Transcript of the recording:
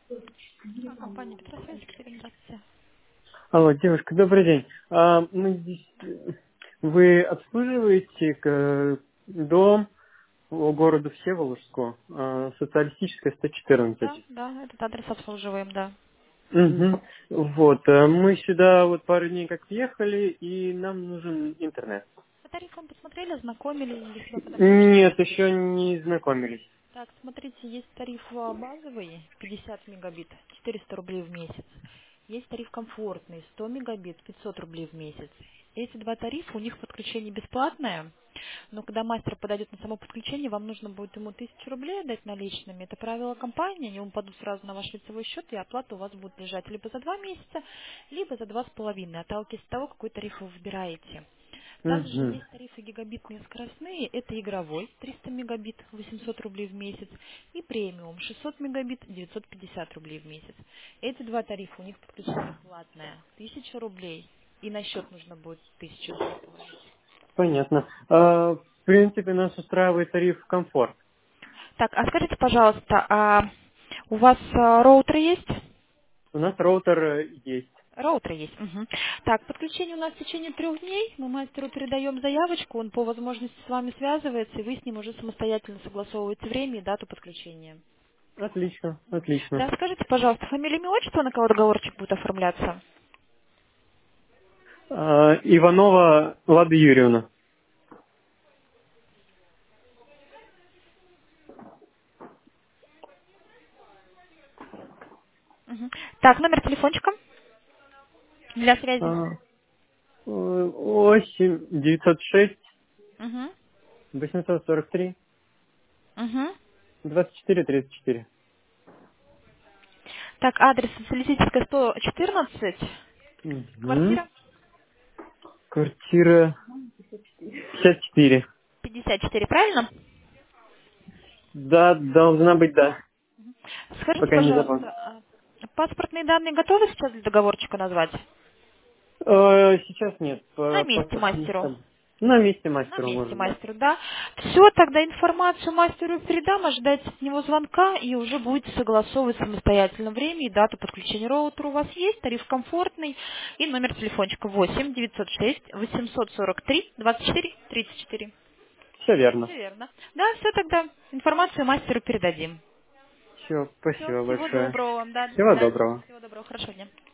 Компания Петросвязь, Екатерина, здравствуйте. Алло, девушка, добрый день. Мы здесь... Вы обслуживаете дом по городу Всеволожску, социалистическая 114? Да, да, этот адрес обслуживаем, да. Угу. Вот, мы сюда вот пару дней как въехали, и нам нужен интернет. По тарифам посмотрели, ознакомились, для себя подобрали что-то? Нет, еще не знакомились. Так, смотрите, есть тариф базовый, 50 мегабит, 400 рублей в месяц. Есть тариф комфортный, 100 мегабит, 500 рублей в месяц. Эти два тарифа, у них подключение бесплатное, но когда мастер подойдет на само подключение, вам нужно будет ему 1000 рублей отдать наличными. Это правило компании, они ему падут сразу на ваш лицевой счет, и оплата у вас будет лежать либо за 2 месяца, либо за 2,5, отталкиваясь от того, какой тариф вы выбираете. Также Угу. есть тарифы гигабитные скоростные. Это игровой 300 мегабит 800 рублей в месяц и премиум 600 мегабит 950 рублей в месяц. Эти два тарифа, у них подключение платное 1000 рублей и на счет нужно будет 1000 рублей положить. Понятно. В принципе, нас устраивает тариф комфорт. Так, а скажите, пожалуйста, а у вас роутер есть? У нас роутер есть. Роутер есть. Мгм. Так, подключение у нас в течение 3 дней. Мы мастеру передаем заявочку, он по возможности с вами связывается, и вы с ним уже самостоятельно согласовываете время и дату подключения. Отлично, отлично. Да, скажите, пожалуйста, фамилия, имя, отчество, на кого договорчик будет оформляться? Иванова Лада Юрьевна. Мгм. Так, номер телефончика для связи. 8 906 Угу. 843 Угу. 24 34. Так, адрес социалистическая 114, Угу. квартира Квартира 54. 54, правильно? Да, должна быть, да. Скажите, Пока не запомнил. пожалуйста, паспортные данные готовы сейчас для договорчика назвать? Сейчас нет. На месте Паспорт не мастеру. стал. На месте На мастеру месте можно, да. мастеру, да. Все, тогда информацию мастеру передам, ожидайте от него звонка, и уже будете согласовывать самостоятельно время и дату подключения роутера у вас есть, тариф комфортный, и номер телефончика 8 906 843 24 34. Все верно. Все верно. Да, все тогда. Информацию мастеру передадим. Все, Все, спасибо всего большое. доброго вам, да, до Всего свидания. доброго. Всего доброго, хорошего дня.